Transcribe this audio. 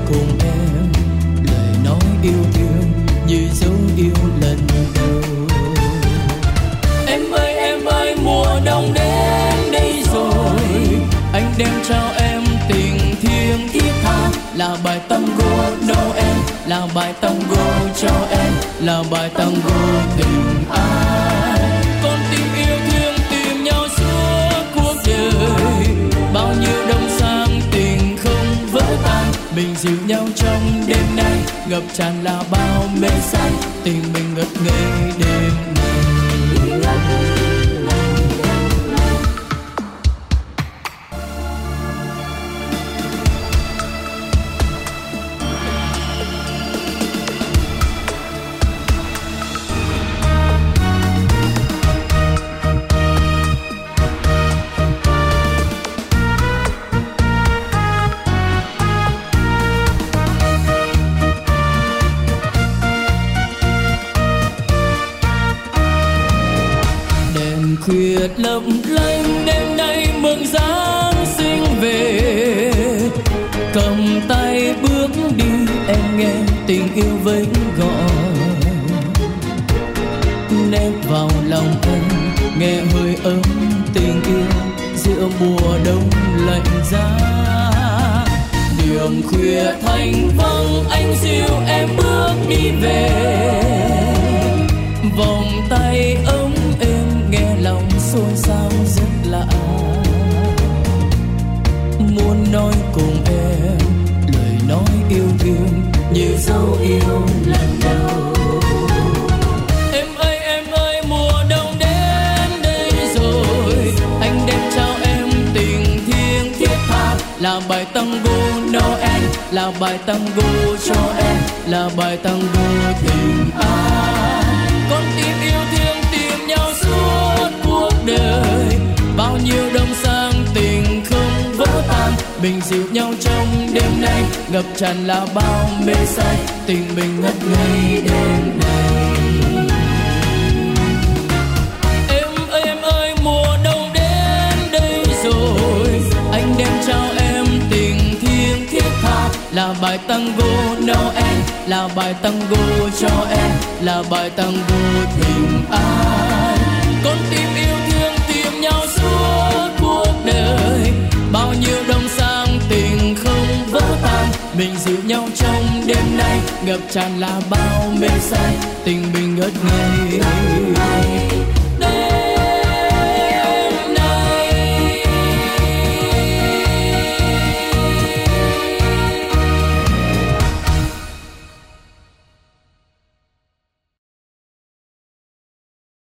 cùng em, lời nói yêu thương như dấu yêu lần đầu. Em ơi mùa đông đến đây rồi, anh đem trao em tình thiêng thiết tha, là bài tango Noel, là bài tango cho em, là bài tango tình ai. Con tim yêu thương tìm nhau suốt cuộc đời, bao nhiêu đông sang tình không vỡ tan, mình dìu nhau trong đêm nay, ngập tràn là bao mê say, tình mình ngất ngây đêm nay. Khuya lấp lánh đêm nay mừng Giáng sinh về, cầm tay bước đi em nghe tình yêu vĩnh gọi, nép vào lòng em nghe hơi ấm tình yêu giữa mùa đông lạnh giá. Đường khuya thanh vắng anh dìu em bước đi về, vòng tay ấm êm nghe lòng xôn xao rất lạ, muốn nói cùng em lời nói yêu thương như dấu yêu lần đầu. Em ơi mùa đông đến đây rồi, anh đem trao em tình thiêng thiết tha, là bài tango Noel, là bài tango cho em, là bài tango tình ai. Con tim yêu thương tìm nhau suốt cuộc đời, bao nhiêu đông sang tình không vỡ tan, mình dìu nhau trong đêm nay, ngập tràn là bao mê say, tình mình ngất ngây đêm nay. Em ơi mùa đông đến đây rồi, anh đem trao em tình thiêng thiết tha, là bài tango Noel, là bài tango cho em, là bài tango tình ai. Con tim yêu thương tìm nhau suốt cuộc đời, bao nhiêu đông sang tình không vỡ tan, mình dìu nhau trong đêm nay, ngập tràn là bao mê say, tình mình ngất ngây.